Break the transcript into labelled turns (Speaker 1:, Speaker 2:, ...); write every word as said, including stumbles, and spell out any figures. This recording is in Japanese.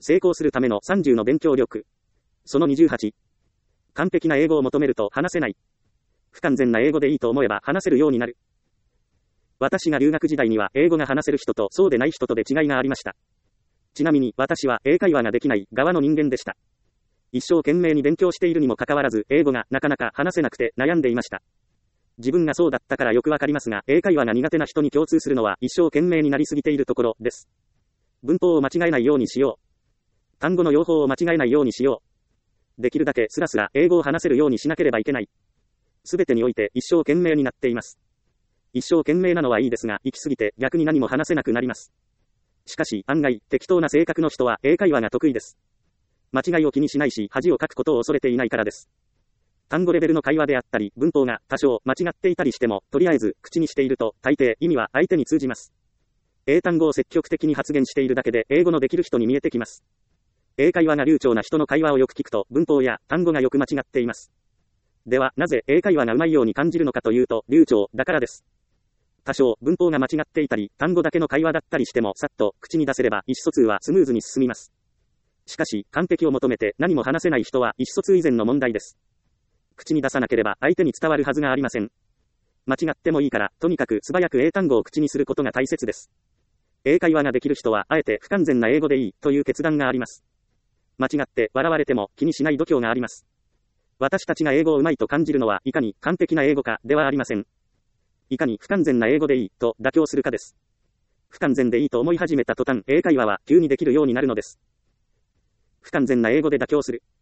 Speaker 1: 成功するためのさんじゅうの勉強力。そのにじゅうはち。完璧な英語を求めると話せない。不完全な英語でいいと思えば話せるようになる。私が留学時代には英語が話せる人とそうでない人とで違いがありました。ちなみに私は英会話ができない側の人間でした。一生懸命に勉強しているにもかかわらず英語がなかなか話せなくて悩んでいました。自分がそうだったからよくわかりますが、英会話が苦手な人に共通するのは一生懸命になりすぎているところです。文法を間違えないようにしよう。単語の用法を間違えないようにしよう。できるだけスラスラ英語を話せるようにしなければいけない。すべてにおいて一生懸命になっています。一生懸命なのはいいですが、行き過ぎて逆に何も話せなくなります。しかし、案外、適当な性格の人は英会話が得意です。間違いを気にしないし、恥をかくことを恐れていないからです。単語レベルの会話であったり、文法が多少間違っていたりしても、とりあえず口にしていると、大抵意味は相手に通じます。英単語を積極的に発言しているだけで、英語のできる人に見えてきます。英会話が流暢な人の会話をよく聞くと、文法や単語がよく間違っています。では、なぜ英会話がうまいように感じるのかというと、流暢だからです。多少文法が間違っていたり、単語だけの会話だったりしても、さっと口に出せれば意思疎通はスムーズに進みます。しかし、完璧を求めて何も話せない人は意思疎通以前の問題です。口に出さなければ相手に伝わるはずがありません。間違ってもいいから、とにかく素早く英単語を口にすることが大切です。英会話ができる人は、あえて不完全な英語でいいという決断があります。間違って笑われても気にしない度胸があります。私たちが英語をうまいと感じるのは、いかに完璧な英語かではありません。いかに不完全な英語でいいと妥協するかです。不完全でいいと思い始めた途端、英会話は急にできるようになるのです。不完全な英語で妥協する。